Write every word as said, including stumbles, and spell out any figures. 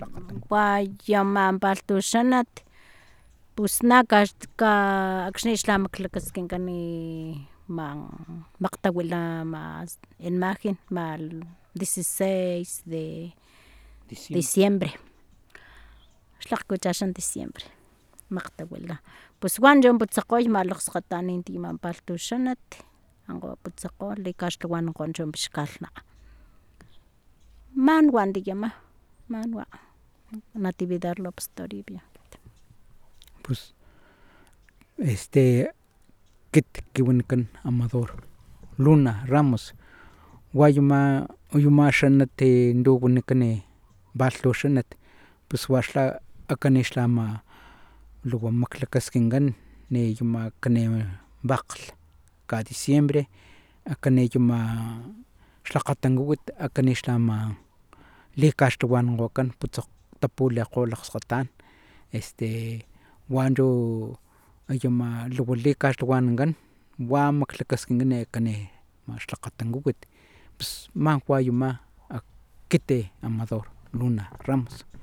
Waya manpalhtuxanat pus naka akxni xla maklakaskinkani man makgtawila imagen dieciseis de diciembre xlakgkuchaxan diciembre makgtawila pus wanchu putsakgoy malakgskgatanin ti manpalhtuxanat ankgo putsakgo likaxlhawanikgo chu pixkalhnakg man wantiyama man wa natividad lópez toribio pus este kit kiwanikan amador luna ramos wayama uyama xanat tu wanikan palhtuxanat pus wa xla akani xla ama luwa maklakaskinkan neyama kani pakglh ka diciembre akaniyama xlakgatankutut akani xla ama likaxlhawanikgokan tapulikgo lakgskgatan este wanchu ayama luwa likaxlhawanankan wa maklakaskinkan kani xlakgatankukut pus man wayama kit amador luna ramos.